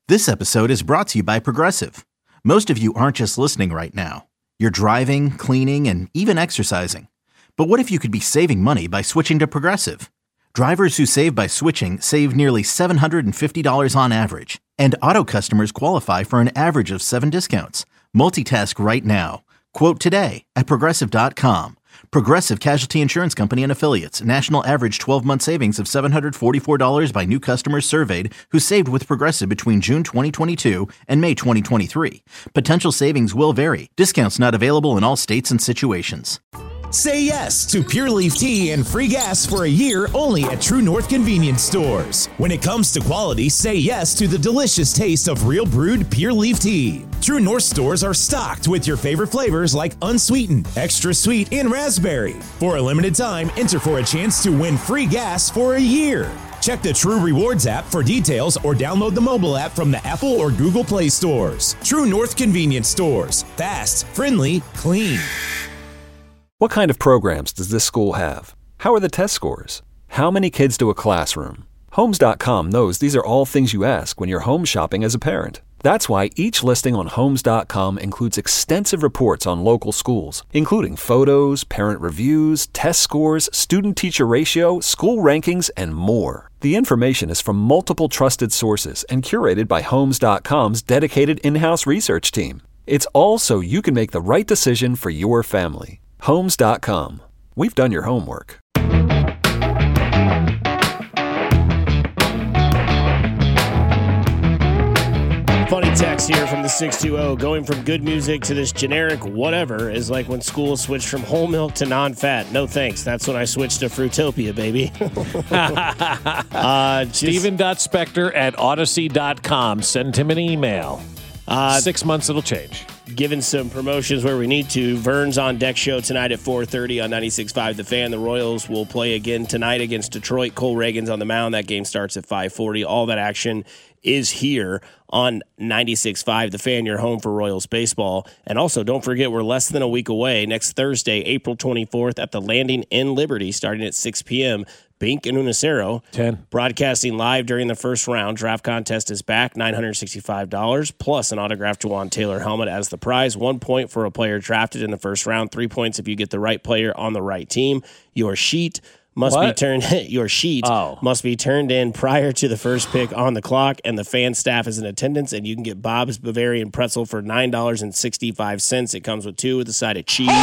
This episode is brought to you by Progressive. Most of you aren't just listening right now. You're driving, cleaning, and even exercising. But what if you could be saving money by switching to Progressive? Drivers who save by switching save nearly $750 on average. And auto customers qualify for an average of 7 discounts. Multitask right now. Quote today at Progressive.com. Progressive Casualty Insurance Company and Affiliates. National average 12-month savings of $744 by new customers surveyed who saved with Progressive between June 2022 and May 2023. Potential savings will vary. Discounts not available in all states and situations. Say yes to Pure Leaf Tea and free gas for a year only at True North Convenience Stores. When it comes to quality, say yes to the delicious taste of real brewed Pure Leaf Tea. True North stores are stocked with your favorite flavors like unsweetened, extra sweet, and raspberry. For a limited time, enter for a chance to win free gas for a year. Check the True Rewards app for details or download the mobile app from the Apple or Google Play stores. True North Convenience Stores. Fast, friendly, clean. What kind of programs does this school have? How are the test scores? How many kids to a classroom? Homes.com knows these are all things you ask when you're home shopping as a parent. That's why each listing on Homes.com includes extensive reports on local schools, including photos, parent reviews, test scores, student-teacher ratio, school rankings, and more. The information is from multiple trusted sources and curated by Homes.com's dedicated in-house research team. It's all so you can make the right decision for your family. Homes.com. We've done your homework. Funny text here from the 620. Going from good music to this generic whatever is like when schools switched from whole milk to non-fat. No thanks. That's when I switched to Fruitopia, baby. Steven.Spector at Odyssey.com. Send him an email. 6 months, it'll change. Given some promotions where we need to. Vern's on deck show tonight at 4:30 on 96.5 The Fan. The Royals will play again tonight against Detroit. Cole Reagan's on the mound. That game starts at 5:40. All that action is here on 96.5 The Fan, your home for Royals baseball. And also, don't forget, we're less than a week away. Next Thursday, April 24th at the Landing in Liberty, starting at 6 p.m., Bink and Unicero 10 broadcasting live during the first round. Draft contest is back, $965 plus an autographed Juwan Taylor helmet as the prize. 1 point for a player drafted in the first round. 3 points if you get the right player on the right team. Your sheet must be turned in prior to the first pick on the clock, and the fan staff is in attendance. And you can get Bob's Bavarian Pretzel for $9.65. It comes with 2 with a side of cheese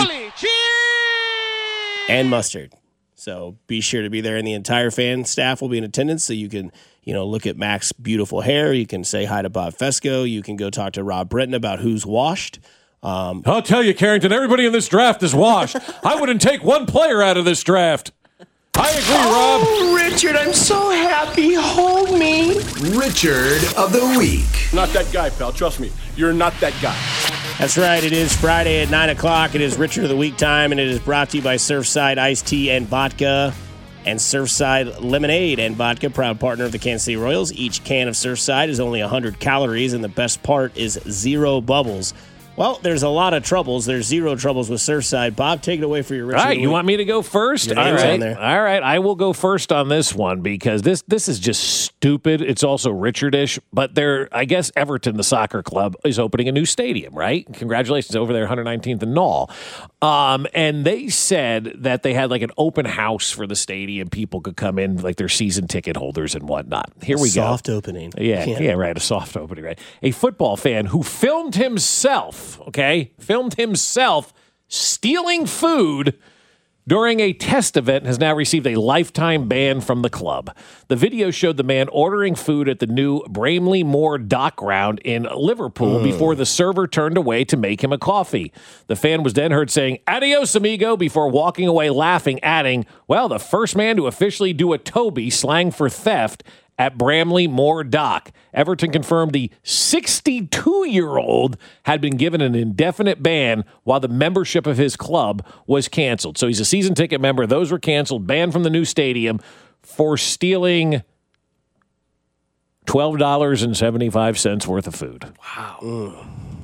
and mustard. So be sure to be there, and the entire fan staff will be in attendance, so you can, look at Mac's beautiful hair. You can say hi to Bob Fesco. You can go talk to Rob Britton about who's washed. I'll tell you, Carrington, everybody in this draft is washed. I wouldn't take one player out of this draft. I agree, Rob. Oh, Richard, I'm so happy. Hold me. Richard of the Week. Not that guy, pal. Trust me. You're not that guy. That's right. It is Friday at 9 o'clock. It is Richard of the Week time, and it is brought to you by Surfside Iced Tea and Vodka and Surfside Lemonade and Vodka, proud partner of the Kansas City Royals. Each can of Surfside is only 100 calories, and the best part is 0 bubbles. Well, there's a lot of troubles. There's 0 troubles with Surfside. Bob, take it away for your Richard. All right, you want me to go first? Your name's on there. All right, I will go first on this one because this is just stupid. It's also Richardish, but I guess Everton, the soccer club, is opening a new stadium, right? Congratulations over there, 119th and Knoll. And they said that they had like an open house for the stadium. People could come in, like their season ticket holders and whatnot. Here we go. Soft opening. Yeah, right. A soft opening, right? A football fan who filmed himself stealing food during a test event has now received a lifetime ban from the club. The video showed the man ordering food at the new Bramley Moore Dock Ground in Liverpool before the server turned away to make him a coffee. The fan was then heard saying, "Adios, amigo," before walking away laughing, adding, "Well, the first man to officially do a Toby, slang for theft, at Bramley Moore Dock." Everton confirmed the 62-year-old had been given an indefinite ban while the membership of his club was canceled. So he's a season ticket member. Those were canceled, banned from the new stadium for stealing $12.75 worth of food. Wow.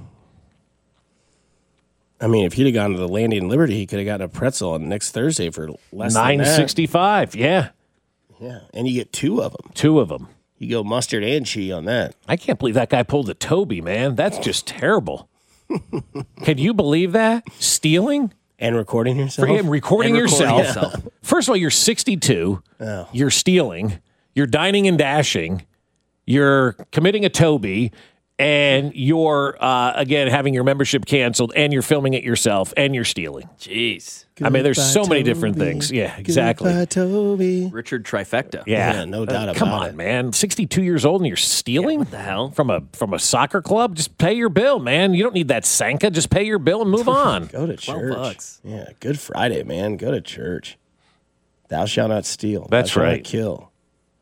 I mean, if he'd have gone to the Landing in Liberty, he could have gotten a pretzel on next Thursday for less than that. $9.65, yeah. Yeah, and you get 2 of them. 2 of them. You go mustard and cheese on that. I can't believe that guy pulled a Toby, man. That's just terrible. Can you believe that? Stealing? And recording yourself? For him recording yourself. First of all, you're 62. Oh. You're stealing. You're dining and dashing. You're committing a Toby. And you're, again, having your membership canceled. And you're filming it yourself. And you're stealing. Jeez. I mean, there's so many different things. Yeah, exactly. Goodbye, Toby. Richard trifecta. Yeah, no doubt about it. Come on, man. 62 years old and you're stealing? What the hell? From a soccer club? Just pay your bill, man. You don't need that Sanka. Just pay your bill and move on. Go to church. $12. Yeah, Good Friday, man. Go to church. Thou shalt not steal. That's Thou shalt right. not kill.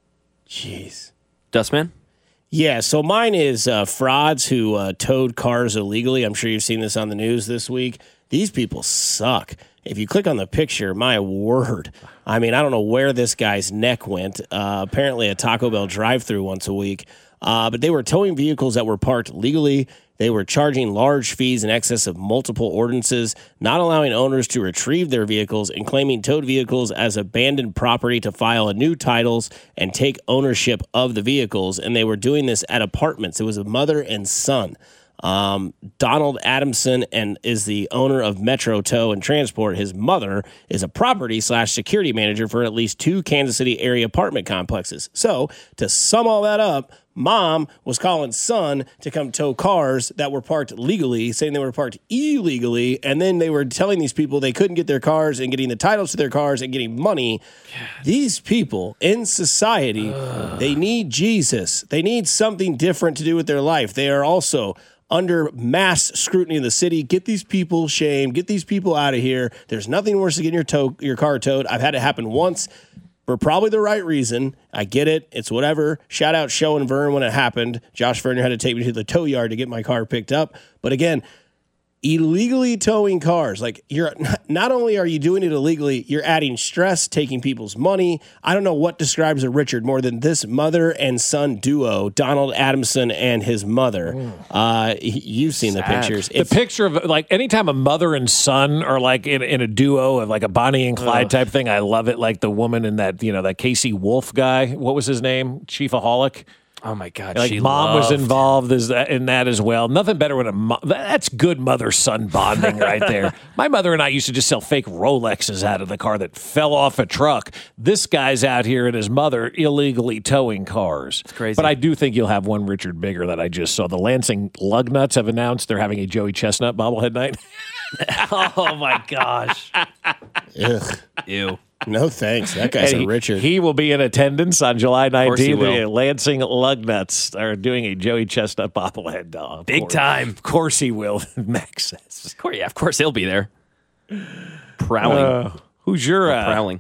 Jeez. Dustman? Yeah, so mine is frauds who towed cars illegally. I'm sure you've seen this on the news this week. These people suck. If you click on the picture, my word. I mean, I don't know where this guy's neck went. Apparently a Taco Bell drive-thru once a week. But they were towing vehicles that were parked legally. They were charging large fees in excess of multiple ordinances, not allowing owners to retrieve their vehicles, and claiming towed vehicles as abandoned property to file new titles and take ownership of the vehicles. And they were doing this at apartments. It was a mother and son. Donald Adamson is the owner of Metro Tow and Transport. His mother is a property/security manager for at least 2 Kansas City area apartment complexes. So to sum all that up, mom was calling son to come tow cars that were parked legally, saying they were parked illegally, and then they were telling these people they couldn't get their cars and getting the titles to their cars and getting money. These people in society, they need Jesus. They need something different to do with their life. They are also under mass scrutiny in the city. Get these people shamed. Get these people out of here. There's nothing worse than getting your car towed. I've had it happen once for probably the right reason. I get it. It's whatever. Shout out Show and Vern when it happened. Josh Verner had to take me to the tow yard to get my car picked up. But again, illegally towing cars. Like, you're not only are you doing it illegally, you're adding stress, taking people's money. I don't know what describes a Richard more than this mother and son duo, Donald Adamson and his mother. You've seen the pictures. The picture of, like, anytime a mother and son are like in a duo of like a Bonnie and Clyde type thing, I love it. Like the woman in that, that Casey Wolf guy. What was his name? Chiefaholic. Oh, my God. Like, mom was involved in that as well. Nothing better when that's good mother-son bonding right there. My mother and I used to just sell fake Rolexes out of the car that fell off a truck. This guy's out here and his mother illegally towing cars. It's crazy. But I do think you'll have one Richard bigger that I just saw. The Lansing Lugnuts have announced they're having a Joey Chestnut bobblehead night. Oh, my gosh. Ugh. Ew. No thanks. That guy's a Richard. He will be in attendance on July 19th. will. The Lansing Lugnuts are doing a Joey Chestnut bobblehead dog. Big time. Of course he will, Max says. Of course he'll be there. Prowling. Who's your... prowling.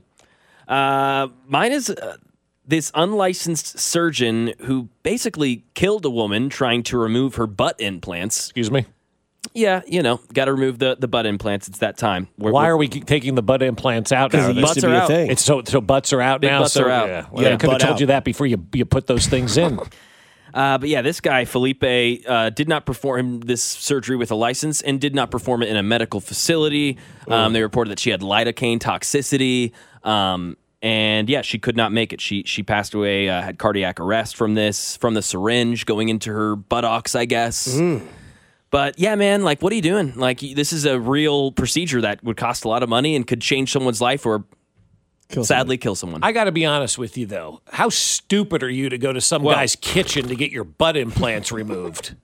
Mine is this unlicensed surgeon who basically killed a woman trying to remove her butt implants. Excuse me? Yeah, got to remove the butt implants. It's that time. Why are we taking the butt implants out now? Because it used to be a thing. It's so butts are out Big now? butts are out. Yeah. Well, I could have told you that before you put those things in. But yeah, this guy, Felipe, did not perform this surgery with a license and did not perform it in a medical facility. They reported that she had lidocaine toxicity. And yeah, she could not make it. She passed away, had cardiac arrest from the syringe going into her buttocks, I guess. But yeah, man, like, what are you doing? Like, this is a real procedure that would cost a lot of money and could change someone's life or sadly kill someone. I got to be honest with you, though. How stupid are you to go to some guy's kitchen to get your butt implants removed?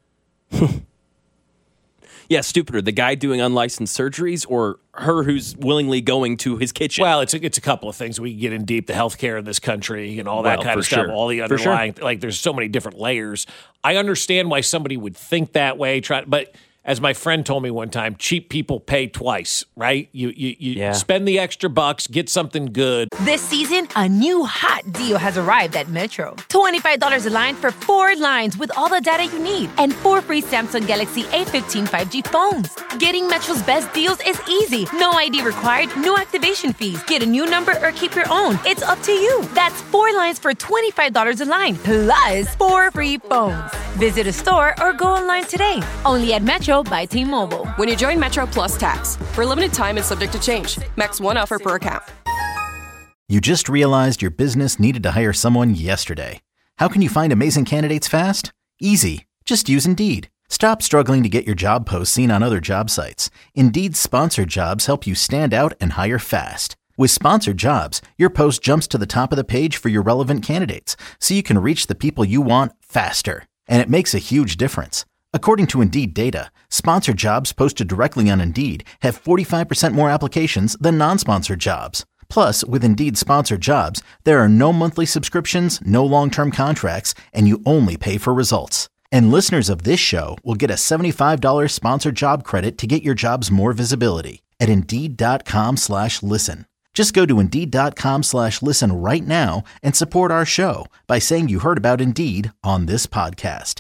Yeah, stupider. The guy doing unlicensed surgeries or her who's willingly going to his kitchen? Well, it's a couple of things. We can get in deep, the healthcare in this country and all that kind of stuff, all the underlying, like, there's so many different layers. I understand why somebody would think that way, but as my friend told me one time, cheap people pay twice, right? You spend the extra bucks, get something good. This season, a new hot deal has arrived at Metro. $25 a line for 4 lines with all the data you need and 4 free Samsung Galaxy A15 5G phones. Getting Metro's best deals is easy. No ID required, no activation fees. Get a new number or keep your own. It's up to you. That's 4 lines for $25 a line, plus 4 free phones. Visit a store or go online today. Only at Metro by T-Mobile. When you join Metro Plus Tax, for a limited time and subject to change. Max 1 offer per account. You just realized your business needed to hire someone yesterday. How can you find amazing candidates fast? Easy. Just use Indeed. Stop struggling to get your job posts seen on other job sites. Indeed's sponsored jobs help you stand out and hire fast. With sponsored jobs, your post jumps to the top of the page for your relevant candidates, so you can reach the people you want faster. And it makes a huge difference. According to Indeed data, sponsored jobs posted directly on Indeed have 45% more applications than non-sponsored jobs. Plus, with Indeed sponsored jobs, there are no monthly subscriptions, no long-term contracts, and you only pay for results. And listeners of this show will get a $75 sponsored job credit to get your jobs more visibility at Indeed.com/listen. Just go to Indeed.com/listen right now and support our show by saying you heard about Indeed on this podcast.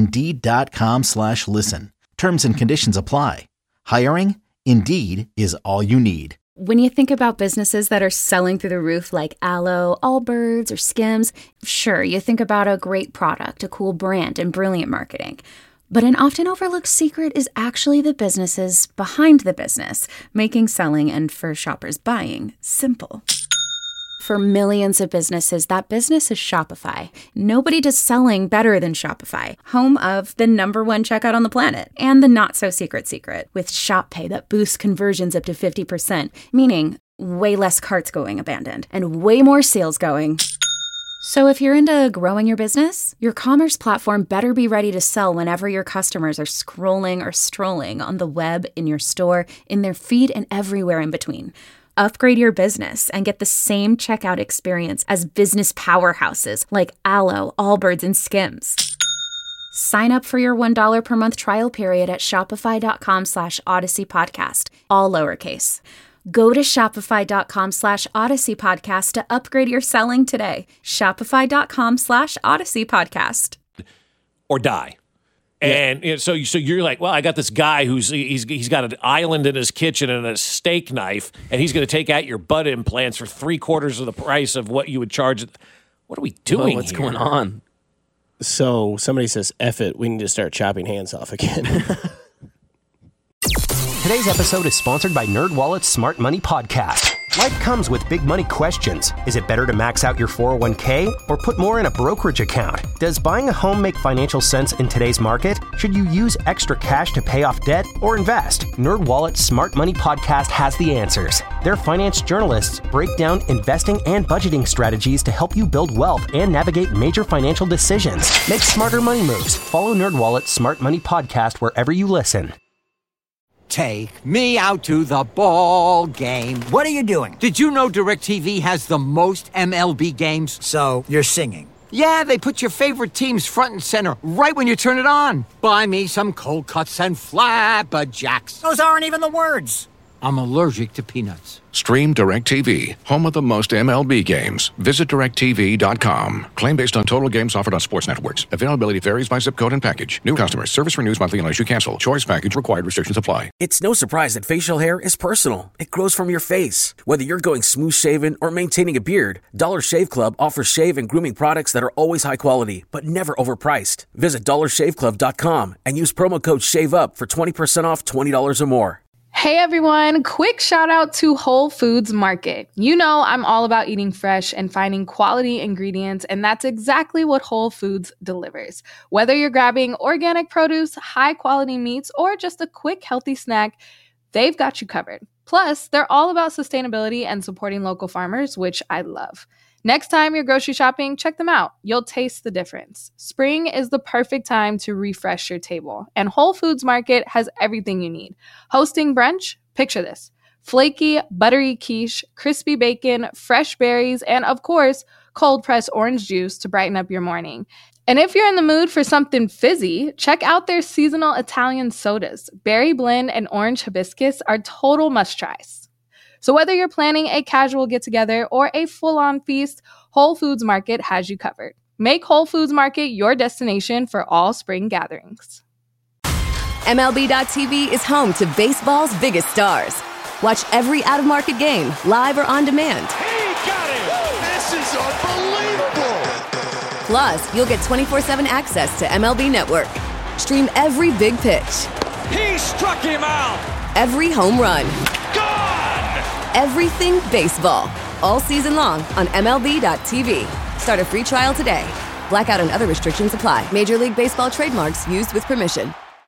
Indeed.com/listen. Terms and conditions apply. Hiring? Indeed is all you need. When you think about businesses that are selling through the roof like Aloe, Allbirds, or Skims, sure, you think about a great product, a cool brand, and brilliant marketing. But an often overlooked secret is actually the businesses behind the business, making selling and, for shoppers, buying simple. For millions of businesses, that business is Shopify. Nobody does selling better than Shopify, home of the #1 checkout on the planet and the not-so-secret secret with Shop Pay that boosts conversions up to 50%, meaning way less carts going abandoned and way more sales going. So if you're into growing your business, your commerce platform better be ready to sell whenever your customers are scrolling or strolling on the web, in your store, in their feed, and everywhere in between. Upgrade your business and get the same checkout experience as business powerhouses like Aloe, Allbirds, and Skims. Sign up for your $1 per month trial period at shopify.com/Odyssey Podcast, all lowercase. Go to shopify.com/Odyssey Podcast to upgrade your selling today. Shopify.com/Odyssey Podcast. Or die. And so you're like, well, I got this guy he's got an island in his kitchen and a steak knife, and he's going to take out your butt implants for 3/4 of the price of what you would charge. What are we doing? What's going on? So somebody says, F it, we need to start chopping hands off again. Today's episode is sponsored by NerdWallet's Smart Money Podcast. Life comes with big money questions. Is it better to max out your 401k or put more in a brokerage account? Does buying a home make financial sense in today's market? Should you use extra cash to pay off debt or invest? NerdWallet's Smart Money Podcast has the answers. Their finance journalists break down investing and budgeting strategies to help you build wealth and navigate major financial decisions. Make smarter money moves. Follow NerdWallet's Smart Money Podcast wherever you listen. Take me out to the ball game. What are you doing? Did you know DirecTV has the most MLB games? So, you're singing. Yeah, they put your favorite teams front and center right when you turn it on. Buy me some cold cuts and flapjacks. Those aren't even the words. I'm allergic to peanuts. Stream DirecTV, home of the most MLB games. Visit DirecTV.com. Claim based on total games offered on sports networks. Availability varies by zip code and package. New customers. Service renews monthly unless you cancel. Choice package required. Restrictions apply. It's no surprise that facial hair is personal. It grows from your face. Whether you're going smooth shaven or maintaining a beard, Dollar Shave Club offers shave and grooming products that are always high quality, but never overpriced. Visit DollarShaveClub.com and use promo code SHAVEUP for 20% off $20 or more. Hey everyone, quick shout out to Whole Foods Market. You know I'm all about eating fresh and finding quality ingredients, and that's exactly what Whole Foods delivers. Whether you're grabbing organic produce, high quality meats, or just a quick healthy snack, they've got you covered. Plus, they're all about sustainability and supporting local farmers, which I love. Next time you're grocery shopping, check them out. You'll taste the difference. Spring is the perfect time to refresh your table, and Whole Foods Market has everything you need. Hosting brunch? Picture this. Flaky, buttery quiche, crispy bacon, fresh berries, and of course, cold-pressed orange juice to brighten up your morning. And if you're in the mood for something fizzy, check out their seasonal Italian sodas. Berry blend and orange hibiscus are total must-tries. So whether you're planning a casual get-together or a full-on feast, Whole Foods Market has you covered. Make Whole Foods Market your destination for all spring gatherings. MLB.tv is home to baseball's biggest stars. Watch every out-of-market game, live or on demand. He got it! This is unbelievable! Plus, you'll get 24/7 access to MLB Network. Stream every big pitch. He struck him out! Every home run. Gone! Everything baseball. All season long on MLB.tv. Start a free trial today. Blackout and other restrictions apply. Major League Baseball trademarks used with permission.